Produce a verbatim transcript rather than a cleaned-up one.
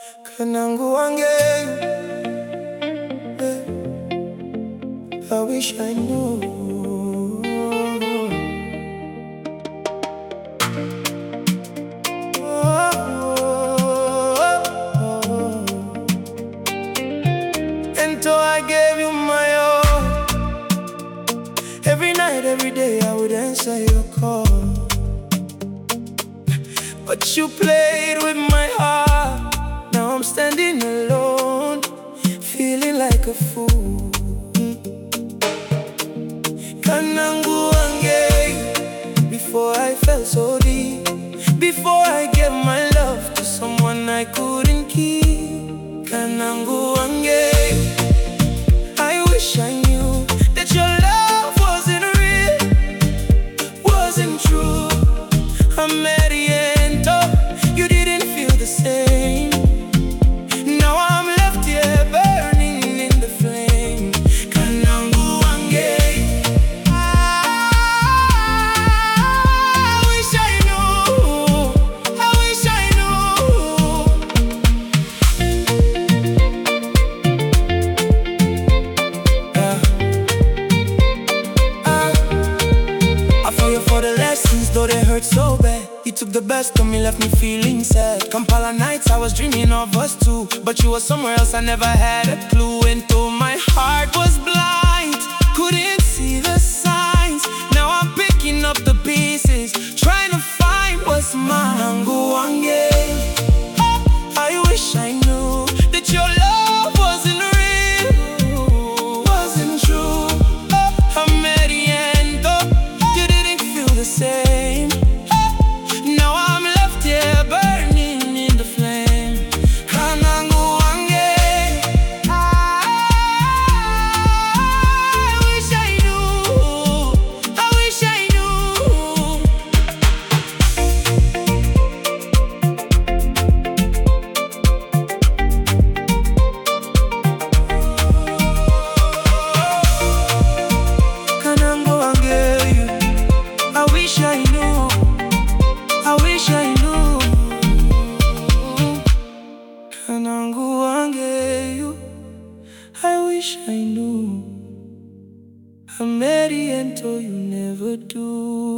Kanangu wange, eh, I wish I knew. And so I gave you my all. Every night, every day I would answer your call, but you played with my heart. Now I'm standing alone, feeling like a fool. Kanangu wange, before I fell so deep, before I gave my love to someone I couldn't keep. Kanangu wange, I wish I knew that your love wasn't real, wasn't true. I'm at the end, oh, you didn't feel the same. Now I'm left here burning in the flame. Kanangu wange, I wish I knew, I wish I knew. Yeah. Uh, I feel you for the lessons, though they hurt so bad. You took the best of me, left me feeling sad. Kampala nights, I was dreaming of us too, but you were somewhere else, I never had a clue. And though my heart was blind, couldn't see the signs. Now I'm picking up the pieces, trying to find what's mine. Kanangu wange, I wish I knew that your love wasn't real, wasn't true. I'm at the end, though, you didn't feel the same. Now I'm left here burning in the flame. Kanangu wange, I wish I knew, I wish I knew. Kanangu wange, I wish I knew, I wish I knew. Kanangu wange, I wish I knew. I'm ready until you never do.